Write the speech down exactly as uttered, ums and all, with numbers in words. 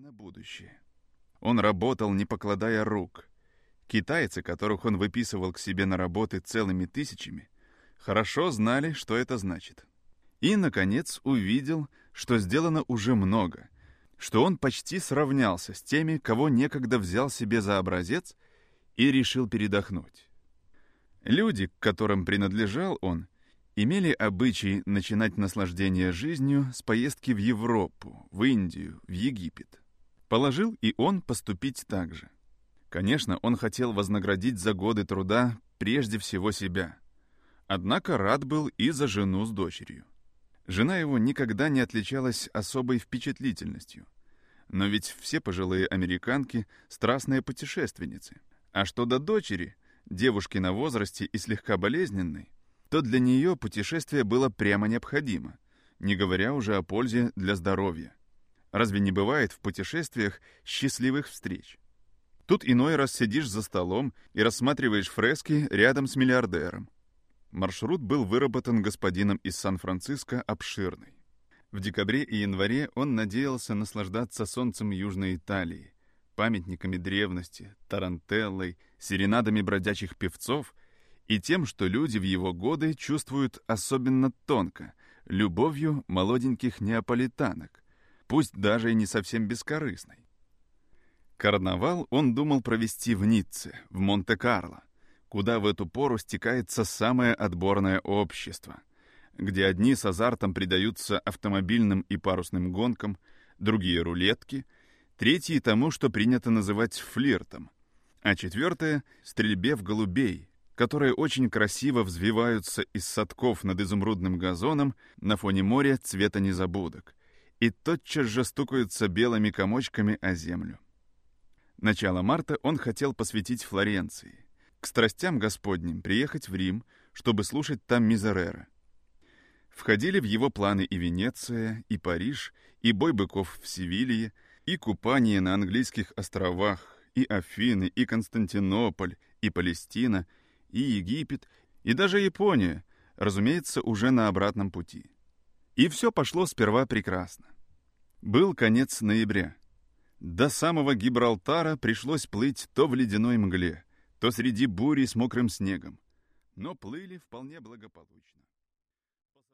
на будущее. Он работал, не покладая рук. Китайцы, которых он выписывал к себе на работы целыми тысячами, хорошо знали, что это значит. И, наконец, увидел, что сделано уже много, что он почти сравнялся с теми, кого некогда взял себе за образец и решил передохнуть. Люди, к которым принадлежал он, имели обычай начинать наслаждение жизнью с поездки в Европу, в Индию, в Египет. Положил и он поступить так же. Конечно, он хотел вознаградить за годы труда прежде всего себя. Однако рад был и за жену с дочерью. Жена его никогда не отличалась особой впечатлительностью. Но ведь все пожилые американки — страстные путешественницы. А что до дочери, девушки на возрасте и слегка болезненной, то для нее путешествие было прямо необходимо, не говоря уже о пользе для здоровья. Разве не бывает в путешествиях счастливых встреч? Тут иной раз сидишь за столом и рассматриваешь фрески рядом с миллиардером. Маршрут был выработан господином из Сан-Франциско обширный. В декабре и январе он надеялся наслаждаться солнцем Южной Италии, памятниками древности, тарантеллой, серенадами бродячих певцов и тем, что люди в его годы чувствуют особенно тонко, любовью молоденьких неаполитанок, пусть даже и не совсем бескорыстной. Карнавал он думал провести в Ницце, в Монте-Карло, куда в эту пору стекается самое отборное общество, где одни с азартом предаются автомобильным и парусным гонкам, другие — рулетке, третьи — тому, что принято называть флиртом, а четвертое — стрельбе в голубей, которые очень красиво взвиваются из садков над изумрудным газоном на фоне моря цвета незабудок и тотчас же стукаются белыми комочками о землю. Начало марта он хотел посвятить Флоренции, к страстям Господним приехать в Рим, чтобы слушать там Мизерера. Входили в его планы и Венеция, и Париж, и бой быков в Севилье, и купание на английских островах, и Афины, и Константинополь, и Палестина, и Египет, и даже Япония, разумеется, уже на обратном пути. И все пошло сперва прекрасно. Был конец ноября. До самого Гибралтара пришлось плыть то в ледяной мгле, то среди бури с мокрым снегом, но плыли вполне благополучно.